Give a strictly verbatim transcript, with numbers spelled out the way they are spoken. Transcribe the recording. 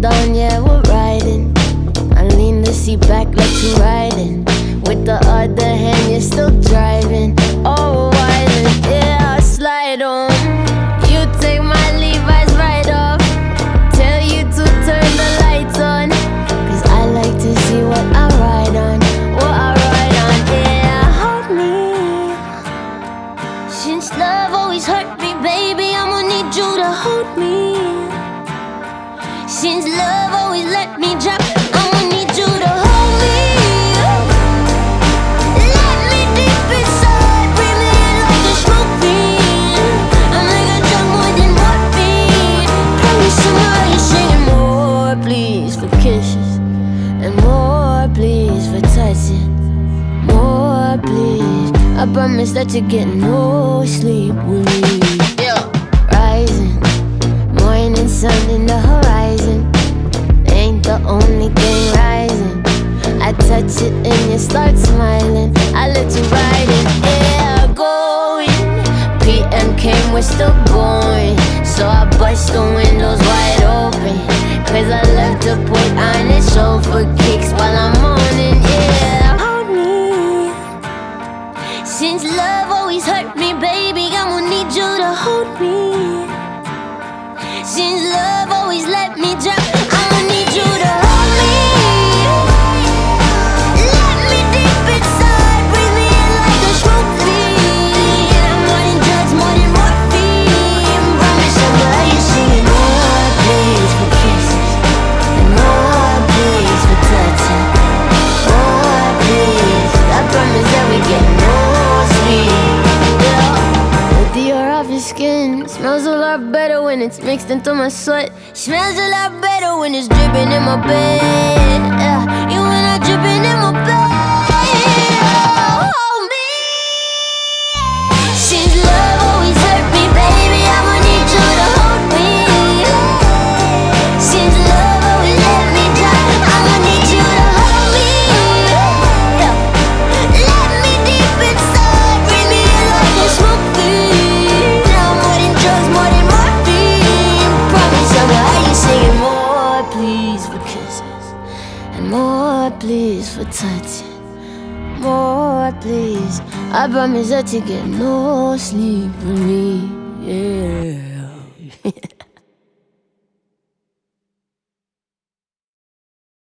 on, yeah, we're riding. I lean the seat back like you riding. With the other hand, you're still driving. Oh, wildin', yeah, I slide on. You take my Levi's right off. Tell you to turn the lights on. Cause I like to see what I ride on. What I ride on, yeah, hold me. Since love always hurt me, baby, I'ma need you to hold me. Since love always let me drop, I'ma need you to hold me. Let me deep inside, breathe me in like a smoke fiend. I'm like a drug more than morphine. Promise somehow you're singing more, please, for kisses. And more, please, for touching. More, please, I promise that you get no sleep with me. Yeah. Rising, morning sun in the horizon. Ain't the only thing rising. I touch it and you start smiling. I let you ride it, yeah, going. P M came, we're still going. So I bust the windows wide open. Cause I love to put on a show for kicks while I'm on it, yeah. Hold me. Since love always hurt me, baby, I'ma need you to hold me. Since love always let me drop, I'ma need you to hold me. Let me deep inside, breathe me in like a smoke fiend. I'm more than drugs, more than morphine. Promise I'm glad you're singing more, please, for kisses. And more, please, for touching. More, please, I promise that we get no sleep. Yeah. The air off your skin smells a lot better when it's mixed into my sweat. Smells a lot better when it's dripping in my bed. Yeah, you when I'm dripping in my bed. Oh, hold me. Since love always hurt me, baby, I'ma need you to hold me. Since love always let me down, I'ma need you to hold me. Yeah. Let me deep inside, breathe me in like a smoke fiend. I'm more than drugs, more than morphine. Promise I'm glad you're singing more, please, for kisses. And more, please, for touching. More, please, I promise that you get no sleep with me, yeah.